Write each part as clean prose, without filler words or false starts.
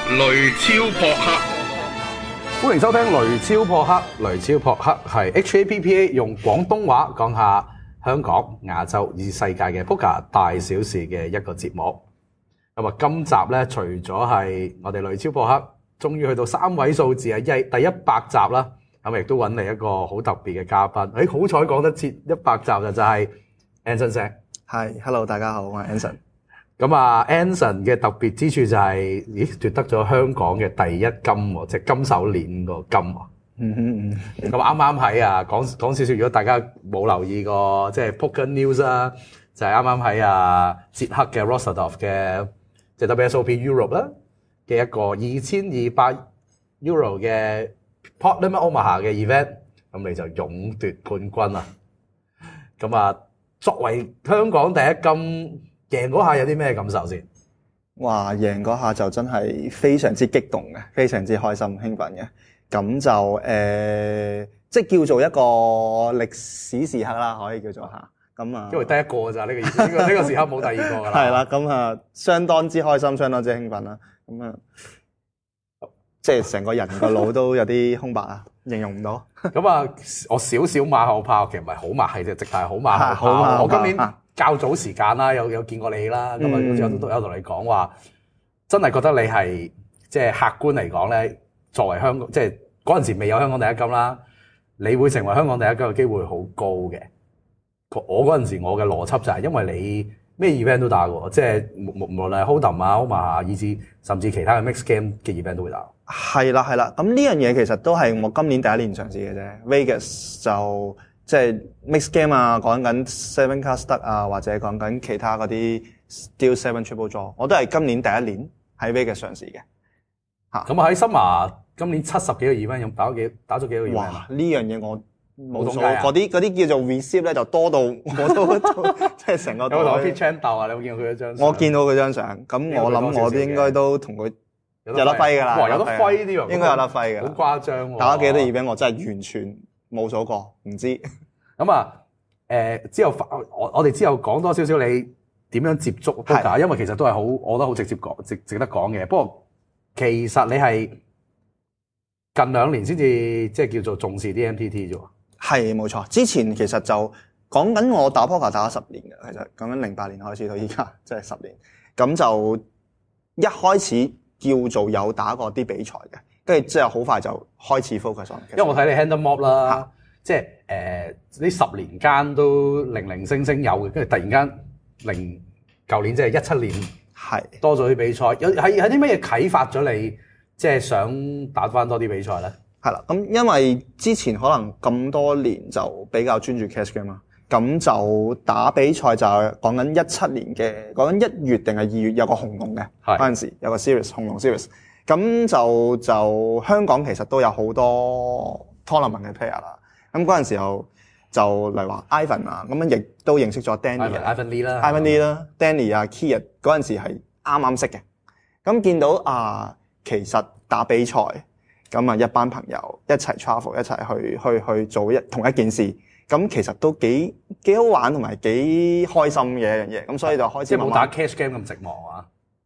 雷超撲克， 歡迎收聽雷超撲克。雷超撲克係 HAPPA 用廣東話講下香港、亞洲以至世界嘅 Poker 大小事嘅一個節目。咁啊，今集咧除咗係我哋雷超撲克，終於去到3位數字啊，第100集啦。咁亦都揾嚟一個好特別嘅嘉賓。好彩講得切100集就係 Anson 石。 係 ，Hello， 大家好，我係 Anson。 咁啊 Anson 嘅特別之處就係、奪得咗香港嘅第一金喎，即係金手鏈個金喎。咁啱啱喺講少少，如果大家冇留意過，即係 Poker News 啦，就係啱啱喺捷克嘅 Rostov 嘅即係 WSOP Europe 啦嘅一個2200 Euro 嘅 Pot Limit Omaha 嘅 event， 咁你就勇奪冠軍啊！咁啊，作為香港第一金，贏嗰下有啲咩感受先？ 哇！贏嗰下就真係非常之激動嘅，非常之開心興奮嘅。咁就即係叫做一個歷史時刻啦，可以叫做下。咁啊， 因為得一個咋呢個呢個時刻冇第二個噶啦。 係啦，咁啊，相當之開心，相當之興奮啦。咁啊，即係成個人個腦都有啲空白啊，形容唔到。 咁啊，我少少馬後炮，其實唔係好馬係啫，直頭係好馬後炮。我今年較早時間啦，有見過你啦，咁啊，有同你講話，真係覺得你係即係客觀嚟講咧，作為香港即係嗰陣時未有香港第一金啦，你會成為香港第一金嘅機會好高嘅。我嗰陣時我嘅邏輯就係因為你咩 event 都打過，即係無論係 Hold'em 啊、Omaha 以至甚至其他嘅 mix game 嘅 event 都會打。 係啦，係啦，咁呢樣嘢其實都係我今年第一年嘗試嘅啫。Vegas 就即係 mix game 啊，講緊 seven card stud 啊，或者講緊其他嗰啲 Deal 7 triple draw， 我都係今年第一年喺 Vegas 嘗試嘅。 咁喺 Summer 今年70幾個 event，有打咗幾個 event？ 哇！呢樣嘢我冇數， 冇嗰啲叫做 receive 咧就多到我都即係成個。 有冇同 Pitch 鬥啊？你有冇見到佢一張相？ 我見到佢張相，咁我諗我應該都同佢有得揮㗎啦。 哇！有得揮啲喎， 應該有得揮㗎。 好誇張喎！ 打咗幾多 event 我真係完全冇數過，唔知。 咁啊，之後我哋之後講多少少你點樣接觸 Poker，因為其實都係好，我覺得好直接講，值得講嘅。不過其實你係近2年先至即係叫做重視啲 MTT 啫喎。 係冇錯，之前其實就講緊我打 Poker 打咗10年嘅，其實講緊08年開始到依家，即係10年。咁就一開始叫做有打過啲比賽嘅，跟住之後好快就開始 focus on。 因為我睇你 Handle Mob 啦，即係呢10年間都零零星星有嘅，跟住突然間舊年即係17年係多咗啲比賽，有啲咩嘢啟發咗你，即係想打翻多啲比賽咧？ 係啦，咁因為之前可能咁多年就比較專注 cash game 啦，咁就打比賽就係講緊17年嘅，講緊1月定係2月有個紅龍嘅嗰陣時有個 series 紅龍 series，咁就香港其實都有好多 tournament 嘅 player 啦，咁嗰陣時候就例如話 Ivan 啊，咁樣亦都認識咗 Danny、Ivan Lee 啦、Danny 啊、Kia 嗰陣時係啱啱識嘅，咁見到其實打比賽。咁啊，一班朋友一齊 travel， 一齊去做同一件事，咁其實都幾好玩同埋幾開心嘅一樣嘢，咁所以就開始慢慢。 即係冇打 cash game 咁寂寞啊！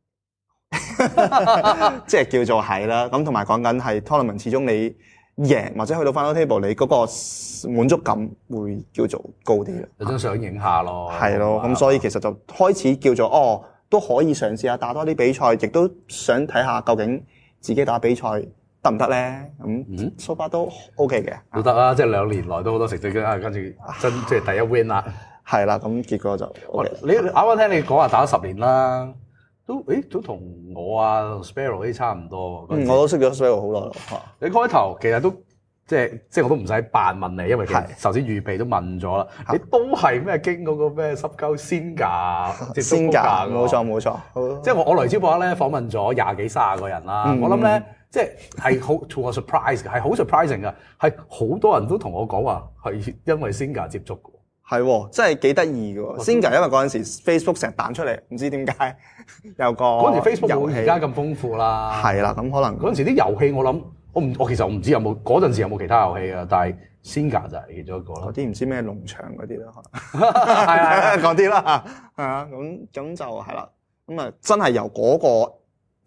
即係叫做係啦，咁同埋講緊係 tournament， 始終你贏或者去到 final table， 你嗰個滿足感會叫做高啲啦。 有張相影下咯。 係咯，咁所以其實就開始叫做都可以嘗試下打多啲比賽，亦都想睇下究竟自己打比賽得唔得咧？咁 so far 都 OK 嘅， 都得啦，即係2年來都好多成績嘅，跟住即係第一 win 啦。 係啦，咁結果就 OK。 你啱啱聽你講話打咗10年啦，都同我Sparrow 啲差唔多。 我都識咗 Sparrow 好耐咯。 你開頭其實都即係我都唔使扮問你，因為其實首先預備都問咗啦。你都係咩經嗰個咩濕鳩先㗎？ 先㗎，冇錯。 即係我雷超撲克咧訪問咗20幾30個人啦，我諗咧。即係好 to a surprise 嘅，係好 surprising 嘅，係好多人都同我講話係因為 Singa 接觸嘅。 係，真係幾得意嘅。Singa 因為嗰陣時 Facebook 成日彈出嚟，唔知點解有個嗰陣時 Facebook 冇而家咁豐富啦。 係啦，咁可能嗰陣時啲遊戲我其實唔知有冇嗰陣時有冇其他遊戲啊，但係 Singa 就係其中一個啦。 嗰啲唔知咩農場嗰啲啦，可能係講啲啦，係啊，咁就係啦，咁啊真係由嗰個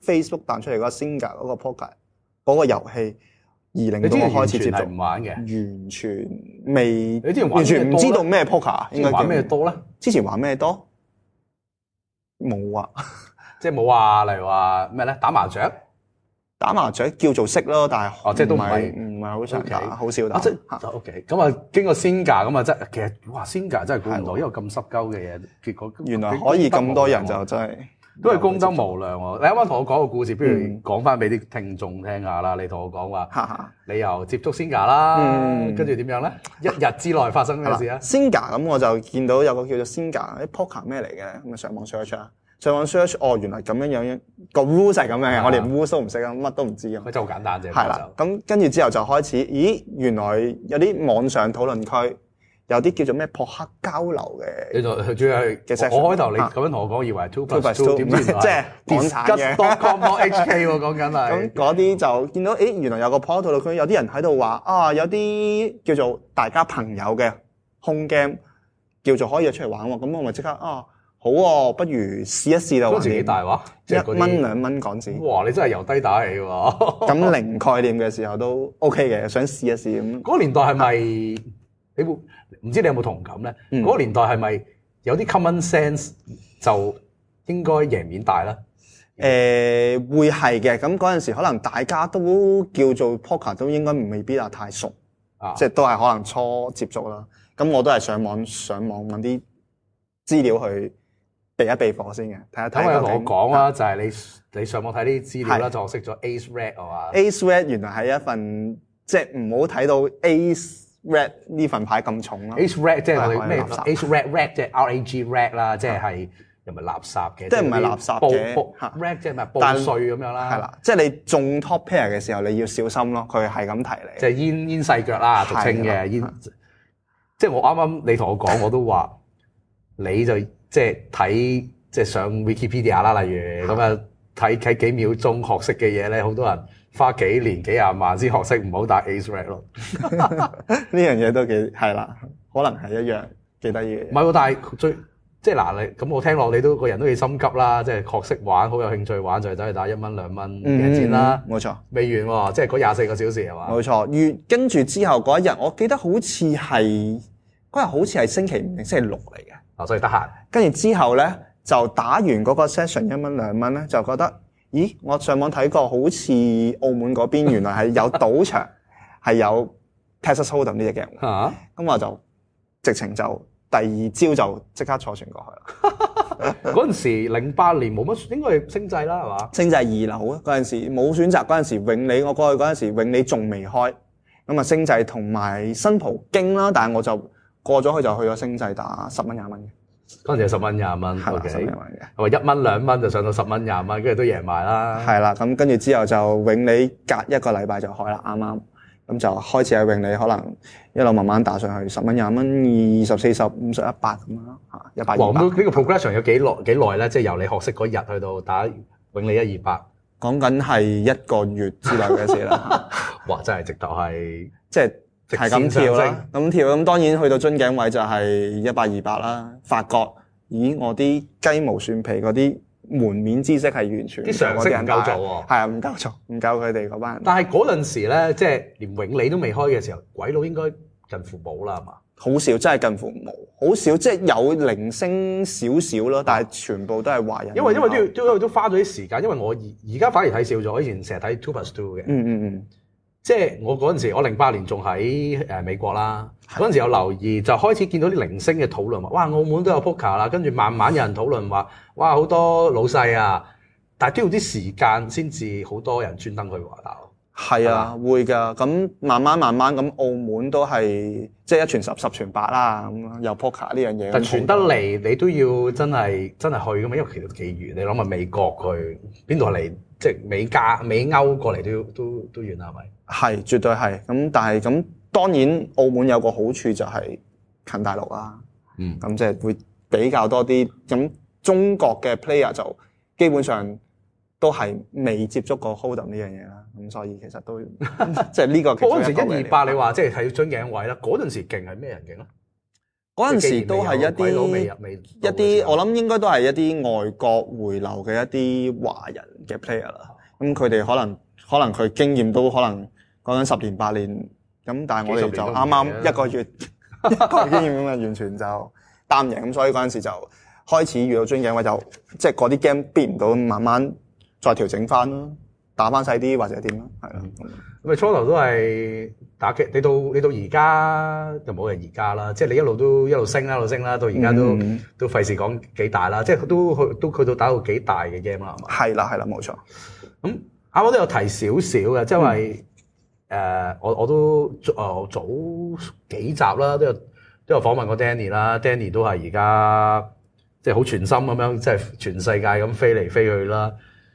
Facebook 彈出嚟嗰個 Zynga 嗰個 poker 嗰個遊戲20到我開始接觸， 唔玩嘅， 完全未。 你之前玩完全唔知道咩 poker， 應該玩咩多咧？ 之前玩咩多？冇啊， 即係冇話，例如話咩咧？打麻雀。 打麻雀叫做識咯，但係即係都唔係好常打，好少打。 即係 OK， 咁啊經過 Zynga 咁啊真其實哇 Zynga 真係估唔到，因為咁濕鳩嘅嘢，結果原來可以咁多人就真係都係功德無量喎。你啱啱同我講個故事，不如講翻俾啲聽眾聽下啦。你同我講話，你又接觸 Zynga 啦，跟住點樣咧？一日之內發生咩事啊 ？Zynga 咁我就見到有個叫做 Zynga 啲 poker 咩嚟嘅，咁啊上網 search 啊。上網 search 原來咁樣個 rules 係咁樣嘅，我連 rules 都唔識啊，乜都唔知啊。 佢真係好簡單啫。 係啦，咁跟住之後就開始，咦，原來有啲網上討論區，有啲叫做咩撲克交流嘅。 佢主要係我開頭你咁樣同我講，以為 2+2 點知即係港產嘅 discuss.com.hk 喎，講緊係。 咁嗰啲就見到，原來有個撲克討論區，有啲人喺度話有啲叫做大家朋友嘅 home game 叫做可以約出嚟玩喎，咁我咪即刻好喎，不如試一試啦。 嗰陣時幾大話 ？1蚊2蚊港紙。 哇！你真係由低打起喎。 咁零概念嘅時候都 OK 嘅，想試一試咁。 嗰個年代係咪你會唔知你有冇同感咧？嗰個年代係咪有啲 common sense 就應該贏面大咧？ 會係嘅。咁嗰陣時可能大家都叫做 poker 都應該未必太熟，即係都係可能初接觸啦。咁我都係上網揾啲資料去備一備課先嘅，睇一睇。 咁你同我講啦，就係你上網睇啲資料啦，就學識咗 Ace Red 係嘛 ？Ace Red 原來係一份即係唔好睇到 Ace Red 呢份牌咁重啦。 Ace Red 即係我哋咩 ？Ace Red 即係 RAG Red 啦，即係又唔係垃圾嘅， 即係唔係垃圾嘅。 Red 即係咪報稅咁樣啦？ 係啦，即係你中 top pair 嘅時候，你要小心咯。佢係咁提你， 即係煙細腳啦，俗稱嘅煙。即係我啱啱你同我講，我都話你就。即係睇，即係上 Wikipedia 啦，例如咁啊，睇幾秒鐘學識嘅嘢咧，好多人花幾年幾廿萬先學識，唔好打 Ace Red 咯。 呢樣嘢都幾係啦，可能係一樣幾得意嘅。 唔係喎，但係即係嗱，你咁我聽落你都個人都幾心急啦，即係學識玩，好有興趣玩，就係走去打1蚊2蚊嘅錢啦。 冇錯， 未完喎，即係嗰24個小時係嘛？ 冇錯，跟住之後嗰一日，我記得好似係嗰日好似係星期5定星期6嚟嘅。 所以得閒。 跟住之後咧，就打完嗰個 session 1蚊2蚊咧，就覺得，咦，我上網睇過，好似澳門嗰邊原來係有賭場，係有 Texas Hold'em 呢隻 game 嘅。咁我就直情就第二朝就即刻坐船過去啦。 嗰陣時08年冇乜，應該係星際啦，係嘛？ 星際2樓啊，嗰陣時冇選擇，嗰陣時永利我過去嗰陣時永利仲未開，咁啊星際同埋新葡京啦，但係我就。過咗去就去咗星際打10蚊20蚊嘅， 嗰陣時係10蚊20蚊， 係啦10蚊20蚊嘅， 係咪1蚊2蚊就上到10蚊20蚊，跟住都贏埋啦。 係啦，咁跟住之後就永利隔一個禮拜就開啦，啱啱咁就開始喺永利可能一路慢慢打上去10蚊20蚊20、40、50、100咁樣咯嚇，100、200。 呢個 progression 有幾耐咧？即係由你學識嗰日去到打永利128， 講緊係1個月之內嘅事啦。 哇！真係直頭係即係。係咁跳啦，咁跳咁當然去到樽頸位就係100、200啦。發覺，咦，我啲雞毛蒜皮嗰啲門面知識係完全啲常識唔夠做喎。 係啊，唔夠做，唔夠佢哋嗰班人。 但係嗰陣時咧，即係連永利都未開嘅時候，鬼佬應該近乎冇啦，係嘛？ 好少，真係近乎冇，好少，即係有零星少少咯，但係全部都係華人。 因為都花咗啲時間，因為我而家反而睇少咗，以前成日睇 2+2 嘅。即係我嗰陣時，我08年仲喺美國啦。嗰陣時有留意，就開始見到啲零星嘅討論話，哇！澳門都有 poker 啦。跟住慢慢有人討論話，哇！好多老細啊，但係都要啲時間先至好多人專登去話打。 係啊，會㗎。咁慢慢咁，澳門都係即係1傳10，10傳8啦。咁有 poker 呢樣嘢。 但傳得嚟，你都要真係去㗎嘛？因為其實幾遠。你諗下美國去邊度嚟？即係美歐過嚟都遠啦，係咪？係， 絕對係。咁但係咁當然澳門有個好處就係近大陸啦。咁即係會比較多啲。咁中國嘅 player 就基本上都係未接觸過 Hold'em 呢樣嘢啦。咁所以其實都即係呢個。 嗰陣時128，你話即係睇樽頸位啦。嗰陣時勁係咩人勁啊？ 嗰陣時都係一啲，我諗應該都係一啲外國回流嘅一啲華人嘅 player 啦。咁佢哋可能佢經驗都可能講緊10年8年，咁但係我哋就啱啱一個月一個經驗咁啊，完全就擔贏。咁所以嗰陣時就開始遇到樽頸位，就即係嗰啲 game beat 唔到，慢慢再調整翻咯，打翻細啲或者點咯，係啦。 咁咪初頭都係打機，你到而家就冇人而家啦，即係你一路升啦，到而家都費事講幾大啦，即係都去到打到幾大嘅 game 啦，係嘛？ 係啦，冇錯。 咁啱啱都有提少少嘅，即係因為我都早幾集啦，都有訪問過 Danny 啦 ，Danny 都係而家即係好全心咁樣，即係全世界咁飛嚟飛去啦。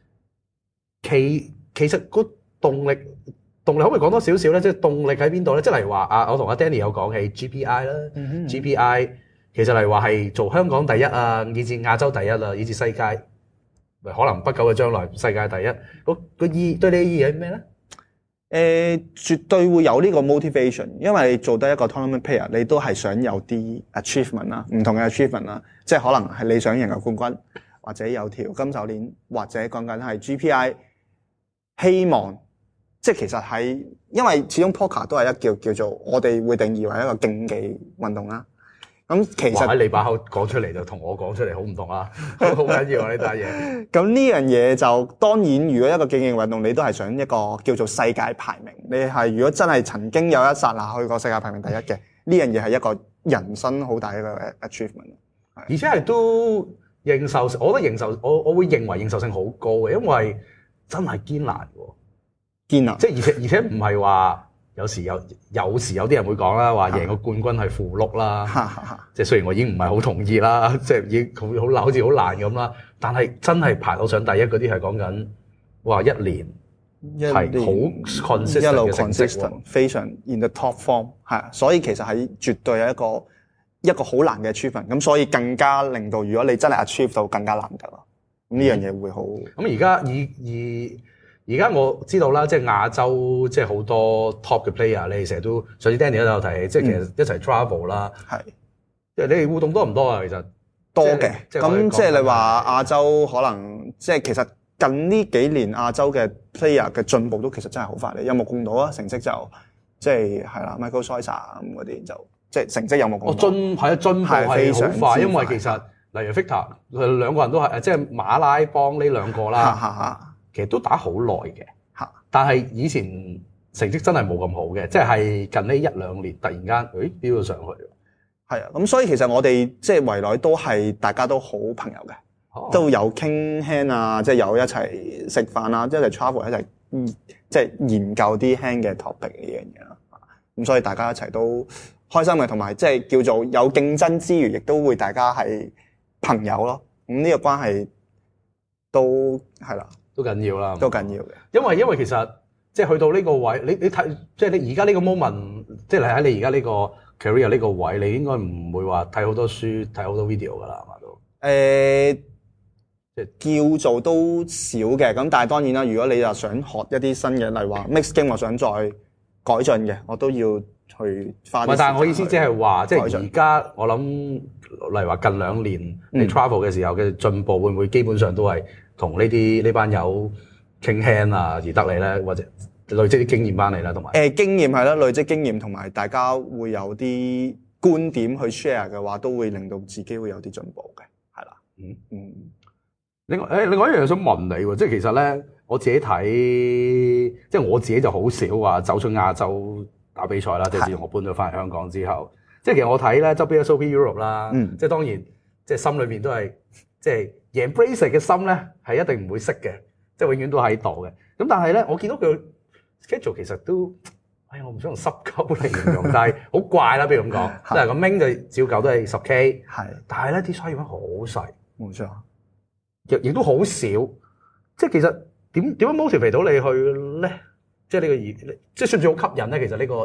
其實個動力可唔可以講多少少咧？即係動力喺邊度咧？即係例如話我同阿 Danny 有講起 GPI 啦，GPI 其實例如話係做香港第一啊，以至亞洲第一啦，以至世界，可能不久嘅將來世界第一。個意對你嘅意義係咩咧？ 絕對會有呢個 motivation， 因為你做得一個 tournament player， 你都係想有啲 achievement 啦，唔同嘅 achievement 啦，即係可能係你想贏個冠軍，或者有條金手鏈，或者講緊係 GPI， 希望即係其實係因為始終 poker 都係一叫做我哋會定義為一個競技運動啦。咁其實喺你把口講出嚟就同我講出嚟好唔同啦，好緊要啊呢單嘢。 咁呢樣嘢就當然，如果一個競技運動，你都係想一個叫做世界排名。你係如果真係曾經有一剎那去過世界排名第一嘅，呢樣嘢係一個人生好大一個 achievement。 而且係都認受，我覺得我會認為認受性好高嘅，因為真係堅難喎。 堅難， 即係而且唔係話。有時有啲人會講啦，話贏個冠軍係符碌啦，即係雖然我已經唔係好同意啦，即係已經好似好難咁啦，但係真係排到上第一嗰啲係講緊，哇一年係好 consistent 一路嘅成績 consistent， 非常 in the top form， 係，所以其實係絕對係一個好難嘅 achievement， 咁所以更加令到如果你真係 achieve 到更加難得咯，咁呢樣嘢會好。 咁而家我知道啦，即係亞洲即係好多 top 嘅 player，你哋成日都上次 Danny 都有提起，即係其實一齊 travel 啦，即係你哋互動多唔多啊？其實多嘅，咁即係你話亞洲可能即係其實近呢幾年亞洲嘅 player 嘅進步都其實真係好快，你有目共睹啊！成績就即係係啦 ，Michael Switzer 咁嗰啲就即係成績有目共睹。進步係好快，因為其實例如 Victor 佢兩個人都係即係馬拉邦呢兩個啦。其實都打好耐嘅，但係以前成績真係冇咁好嘅，即係近呢1-2年突然間，飆咗上去。係啊，咁所以其實我哋即係圍內都係大家都好朋友嘅，都有傾 hand 啊，即係有一齊食飯啊，一齊 travel 一齊即係研究啲 hand 嘅 topic 呢樣嘢啦。咁所以大家一齊都開心嘅，同埋即係叫做有競爭之餘，亦都會大家係朋友咯。咁呢個關係都係啦。都緊要啦，都緊要嘅。因為其實即係去到呢個位，你睇即係你而家呢個 moment， 即係喺你而家呢個 career 呢個位，你應該唔會話睇好多書、睇好多 video 㗎啦，係嘛都？即係叫做都少嘅。咁但係當然啦，如果你又想學一啲新嘅，例如話 mix game， 我想再改進嘅，我都要去花啲時間。但係我意思即係話，即係而家我諗，例如話近2年你 travel 嘅時候嘅進步，會唔會基本上都係？同呢班友傾 hand 啊，而得你咧，或者累積啲經驗翻嚟啦，同埋經驗係啦，累積經驗同埋大家會有啲觀點去 share 嘅話，都會令到自己會有啲進步嘅，係啦。另外一樣想問你喎，即係其實咧，我自己睇，即係我自己就好少話走出亞洲打比賽啦，即係自從我搬咗翻嚟香港之後，即係其實我睇咧 WSOP Europe 啦，即係當然，即係心裏面都係即係。贏 Bracer 嘅心咧係一定唔會熄嘅，即係永遠都喺度嘅。咁但係咧，我見到佢 schedule 其實都，我唔想用濕鳩嚟形容，但係好怪啦，比如咁講。即係個 main 就照舊都係10K，但係咧啲 size 好細，冇錯，亦都好少。即係其實點樣 motivate 到你去咧？即係呢個即係算唔算好吸引咧？其實呢個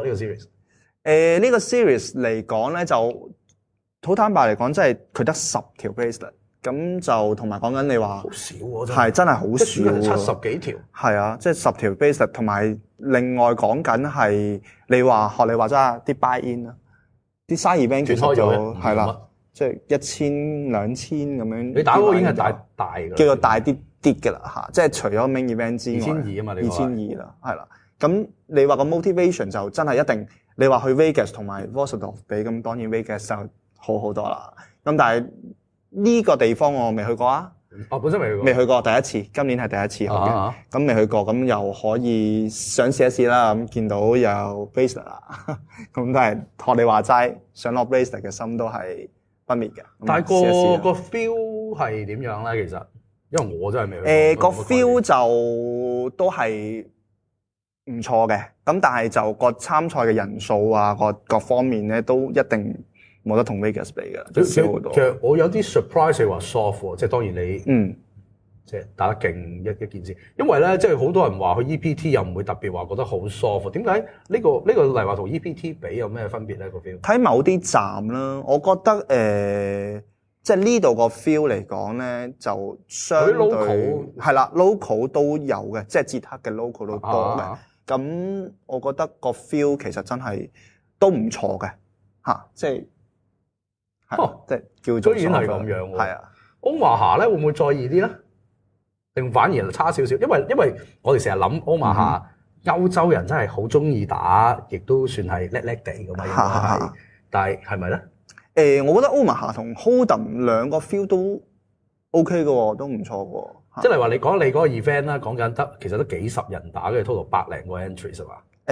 series，呢個 series 嚟講咧，就好坦白嚟講，即係佢得10條 bracelet。咁就同埋講緊你話好少喎，係真係好少喎，70幾條。係啊，即係10條 bracelet，同埋另外講緊係你話學你話齋啲 buy in 啦，啲生意 event 其實就係啦，即係1000、2000咁樣。你打嗰個已經係大嘅，叫做大啲啲㗎啦嚇，即係除咗 main event 之外 2200啊嘛你話 2200啦，係啦。咁你話個 motivation 就真係一定，你話去 Vegas 同埋 Vostok 比，咁當然 Vegas 就好好多啦。咁但係呢個地方我未去過啊。 本身未去過，第一次，今年係第一次去嘅。咁未去過，咁又可以想試一試啦。咁見到有 bracelet 啦，咁都係學你話齋，想攞 bracelet 嘅心都係不滅嘅。 但係個 feel 係點樣咧？其實，因為我真係未去過。 個 feel 就都係唔錯嘅。咁但係就個參賽嘅人數啊，各方面咧都一定冇得同 Vegas 比嘅。 其實我有啲 surprise 係話 soft 喎，即係當然你即係打得勁一件事，因為咧即係好多人話去 EPT 又唔會特別話覺得好 soft，點解呢個例如話同 EPT 比有咩分別咧個 feel？ 睇某啲站啦，我覺得即係呢度個 feel 嚟講咧，就相對係啦 ，local 都有嘅，即係捷克嘅 local 都多嘅。咁我覺得個 feel 其實真係都唔錯嘅嚇，即係即係叫做。 居然係咁樣喎！ 係啊， 歐馬夏咧會唔會再易啲咧？定反而差少少？因為我哋成日諗歐馬夏歐洲人真係好中意打，亦都算係叻叻地噶嘛，應該係。但係咪咧？ 我覺得歐馬夏同 Hold'em 兩個 feel 都 OK 嘅喎，都唔錯嘅喎。 即係例如話你講你嗰個 event 啦，講緊得其實都幾十人打嘅 total 百零個 entry 係嘛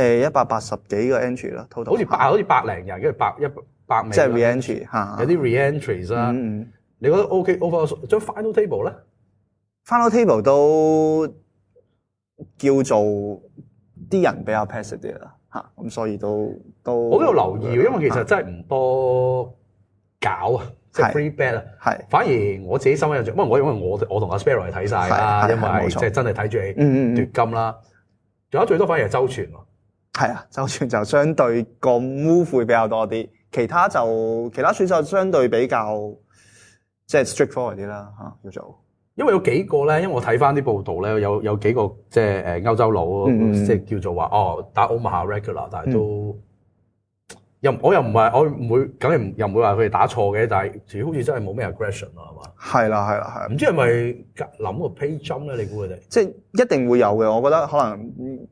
？180幾個 entry 啦 total。好似百零人，跟住100名。 即係 re-entry 有啲 re-entries 啦。你覺得 OK？over 張 final table 咧 ？final table 都叫做啲人比較 passive 啲啦嚇，咁所以都我都有留意，因為其實真係唔多搞啊。即係 free bet 啊，反而我自己心印象，因為我同阿 Sparrow 係睇晒啦，因為即係真係睇住你奪金啦。仲有最多反而係周全喎。係啊，周全就相對個 move 會比較多啲，其他選手相對比較即係 straightforward 啲啦嚇，叫做。因為有幾個咧，因為我睇翻啲報道咧，有幾個即係歐洲佬，即係叫做話打歐馬夏 regular， 但係都。我唔會，梗係又唔會話佢哋打錯嘅，但係好似真係冇咩 aggression 啦，係嘛？係啦。唔知係咪諗個 pay jump 咧？你估佢哋？即係一定會有嘅，我覺得可能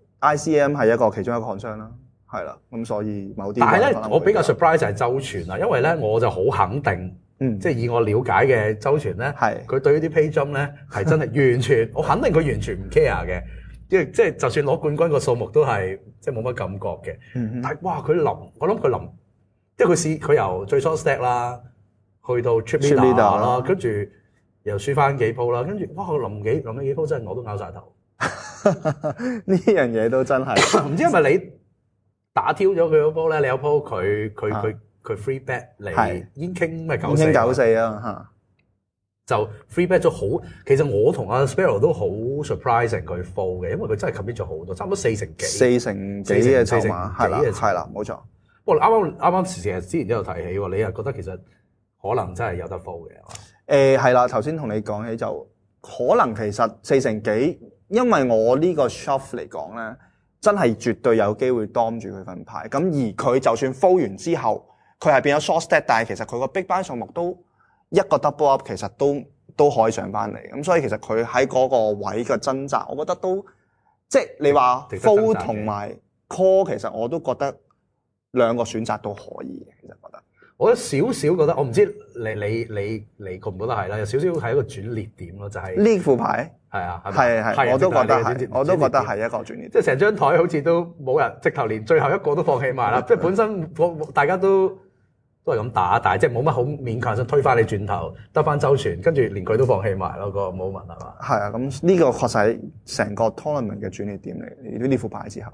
ICM 係其中一個 concern 啦，係啦。咁所以某啲，但係咧，我比較 surprise 就係周全啦，因為咧我就好肯定，即係以我了解嘅周全咧，佢對呢啲 pay jump 咧係真係完全，我肯定佢完全唔 care 嘅。即係就算攞冠軍個數目都係即係冇乜感覺嘅，但係哇佢我諗佢臨，即係佢由最初 stack 啦，去到 trip leader 啦，跟住又輸翻幾鋪啦，跟住哇佢臨尾幾鋪真係我都拗晒頭，呢樣嘢都真係唔知係咪你打挑咗佢嗰鋪咧？你有鋪佢 free bet 嚟煙傾咩94啊嚇。就 free bet 咗好，其實我同阿 Sparrow 都好 surprising 佢 fall 嘅，因為佢真係 commit 咗好多，差唔多四成幾嘅籌碼，係啦，冇錯。不過啱啱之前都有提起喎，你又覺得其實可能真係有得 fall 嘅係嘛？係啦，頭先同你講起就可能其實四成幾，因為我呢個 shove 嚟講咧，真係絕對有機會當住佢份牌。咁而佢就算 fall 完之後，佢係變咗 short stack， 但係其實佢個 big blind 數目都一個 double up 其實都可以上翻嚟，咁所以其實佢喺嗰個位嘅掙扎，我覺得都即係你話 fold 同埋 call， 其實我都覺得兩個選擇都可以嘅。其實覺得，我有少少覺得，我唔知你覺唔覺得係啦？有少少係一個轉捩點咯，就係呢副牌係啊，係我都覺得係，我都覺得係一個轉捩點，即係成張台好似都冇人，直頭連最後一個都放棄埋啦，即係本身大家都係咁打，但係即係冇乜好勉強想推翻你轉頭，得翻周全，跟住連佢都放棄埋咯，個 moment 係嘛？係啊，咁呢個確實係成個 tournament 嘅轉捩點嚟。呢副牌之後，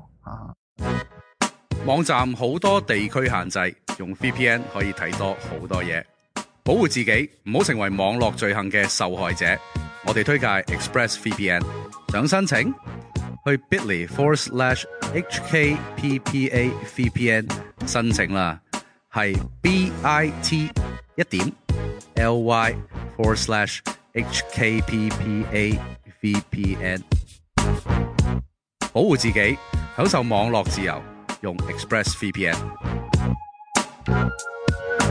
網站好多地區限制，用 VPN 可以睇多好多嘢，保護自己唔好成為網絡罪行嘅受害者。我哋推介 ExpressVPN， 想申請去 bit.ly/HKPPA VPN 申請啦。係 bit.ly/HKPPA VPN， 保護自己，享受網絡自由，用 ExpressVPN。 今次啦，贏條 bracelet 啦，咁會唔會？因為 bracelet 咧，其實我覺得就算你贏咗，你都係贏咗個 bracelet 啫嘛。咁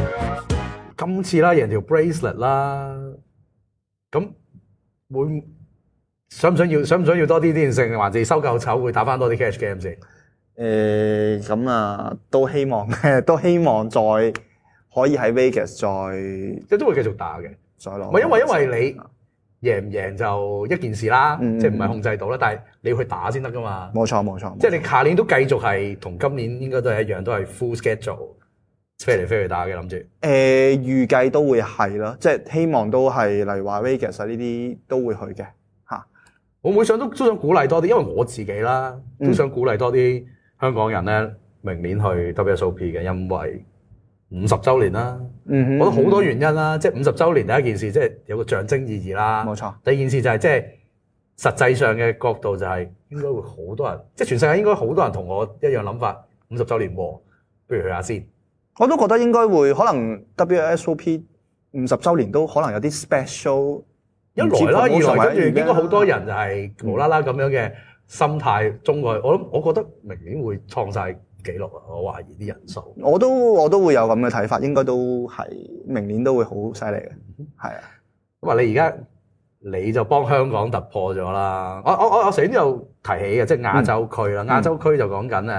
想唔想要多啲電勝，還是收夠籌會打翻多啲 cash game 先？ 咁啊，都希望再可以喺 Vegas 即係都會繼續打嘅， 再攞。 唔係因為你贏唔贏就一件事啦，即係唔係控制到啦，但係你要去打先得噶嘛。 冇錯， 即係你下年都繼續係同今年應該都係一樣，都係 full schedule 飛嚟飛去打嘅諗住。 預計都會係咯，即係希望都係例如話 Vegas 呢啲都會去嘅嚇。 我每想都想鼓勵多啲，因為我自己啦都想鼓勵多啲香港人咧，明年去 WSOP 嘅，因為50週年啦。我覺得好多原因啦，即係50週年第一件事，即係有個象徵意義啦。 冇錯。 第二件事就係即係實際上嘅角度就係應該會好多人，即係全世界應該好多人同我一樣諗法。50週年喎，不如去下先。 我都覺得應該會，可能 WSOP 50週年都可能有啲 special。 一來啦，二來跟住應該好多人就係無啦啦咁樣嘅心態中過去。我覺得明年會創晒紀錄啊！我懷疑啲人數。我都會有咁嘅睇法，應該都係明年都會好犀利嘅。係啊。 咁啊，你就幫香港突破咗啦。我成日都有提起嘅，即係亞洲區啦。亞洲區就講緊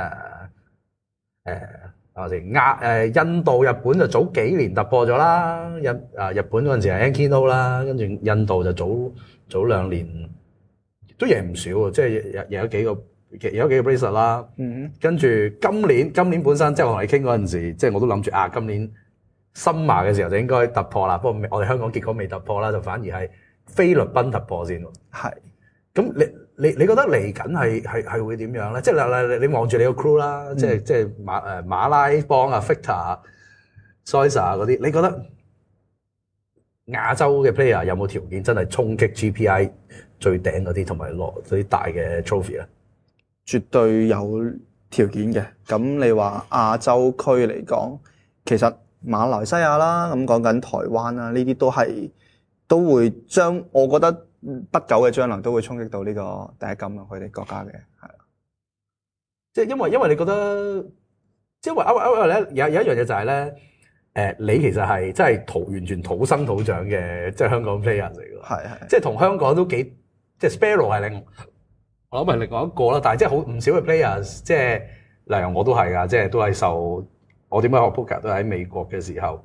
印度、日本就早幾年突破咗啦。日本嗰陣時係 Ankino 啦，跟住印度就早2年都贏唔少喎，即係有幾個 bracelet 啦。跟住今年本身即係我同你傾嗰陣時，即係我都諗住今年Summer嘅時候就應該突破啦。不過我哋香港結果未突破啦，就反而係菲律賓突破先喎。 係。 咁你覺得嚟緊係會點樣咧？即係你望住你個 crew 啦，即係馬拉邦啊、Victor、Soisa 嗰啲，你覺得亞洲嘅 player 有冇條件真係衝擊 GPI 最頂嗰啲，同埋攞嗰啲大嘅 trophy 咧？ 絕對有條件嘅。咁你話亞洲區嚟講，其實馬來西亞啦，咁講緊台灣啦，呢啲都會將我覺得不久嘅將來都會衝擊到呢個第一金咯，佢哋國家嘅係啦。 即係因為你覺得，即係因為咧有一樣嘢就係咧，你其實係真係完全土生土長嘅，即係香港 player 嚟㗎。 係。 即係同香港都幾，即係 Sparrow 係我諗係另外一個啦。但係即係好唔少嘅 players， 即係例如我都係㗎，即係都係受我點解學 poker 都係喺美國嘅時候。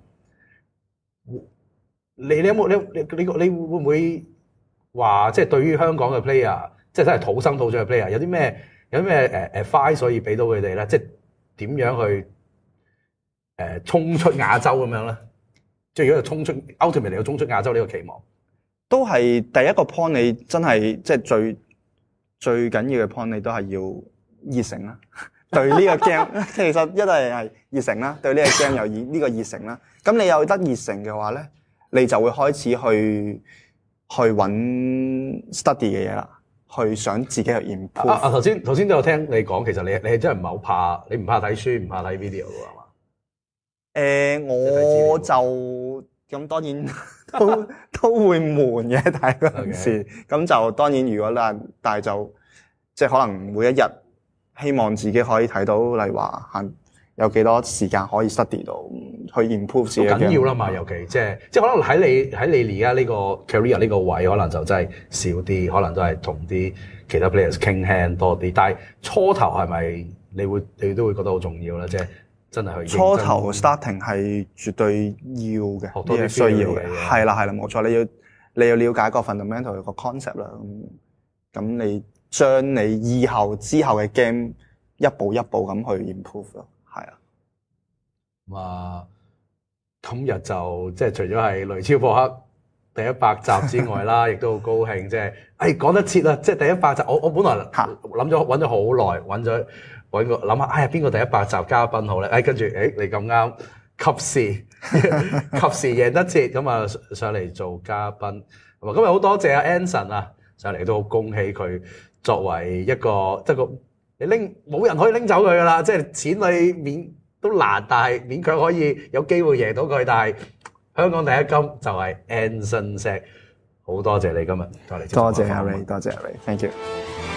你有冇你會唔會話即係對於香港嘅 player， 即係真係土生土長嘅 player，有啲咩advice 可以俾到佢哋咧？即係點樣去衝出亞洲咁樣咧？即係如果衝出 ultimate 嚟，要衝出亞洲呢個期望，都係第一個 point。你真係即係最緊要嘅 point，你都係要熱誠啦。對呢個 game， 其實一定係熱誠啦。對呢個 game 有呢個熱誠啦。咁你有得熱誠嘅話咧，你就會開始去揾 study 嘅嘢啦，去想自己去 improve。 頭先都有聽你講，其實你真係唔係好怕，你唔怕睇書，唔怕睇 video 㗎係嘛？ 我就咁當然都會悶嘅，睇嗰陣時。咁就當然如果但係就即係可能每一日希望自己可以睇到，例如話有幾多時間可以 study 到，去 improve 自己嘅。緊要啦嘛，尤其即係可能喺你而家呢個 career 呢個位，可能就真係少啲，可能都係同啲其他 players 傾 hand 多啲。但係初頭係咪你都會覺得好重要咧？即係真係去初頭 starting 係絕對要嘅，學多啲需要嘅。係啦冇錯，你要了解個 fundamental 個 concept 啦。咁你將你之後嘅 game 一步一步咁去 improve 咯。係啊， 今日就即係除咗係雷超博克第100集之外啦，亦都好高興，即係講得切啦！即係第100集，我本來揾咗好耐，揾個諗下，邊個第100集嘉賓好咧？跟住你咁啱，及時贏得切，咁啊上嚟做嘉賓。咁啊今日好多謝阿 Anson 啊，上嚟都好恭喜佢作為一個即係個你冇人可以拎走佢噶啦，即係錢你都難，但係勉強可以有機會贏到佢。但係香港第一金就係 Anson Sek，好多謝你今日再嚟。 多謝阿 Ray，多謝阿 Ray，thank you。